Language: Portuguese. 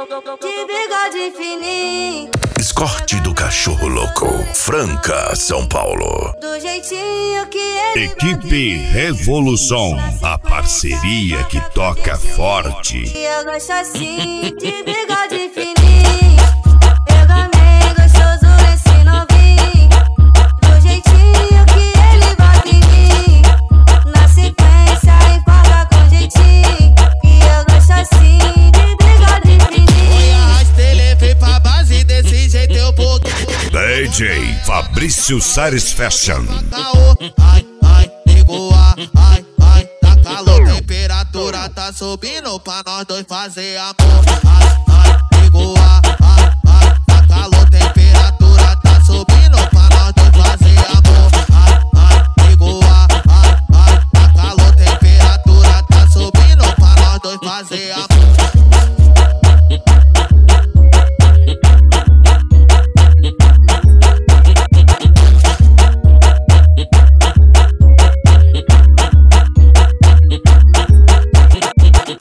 de bigode fininho. Escorte do Cachorro Louco, Franca, São Paulo. Do jeitinho que ele Equipe Revolução, a parceria que toca forte. E eu gosto assim, de bigode fininho. Pega bem gostoso esse novinho. Do jeitinho que ele bate em mim. Na sequência empolga com jeitinho. E eu gosto assim, de bigode fininho. Arrasta ele, vem pra base desse jeito eu vou. DJ Fabrício Sares Fashion. Ai, ai, ligou ai, tá calor. Temperatura tá subindo pra nós dois fazer amor. Ai,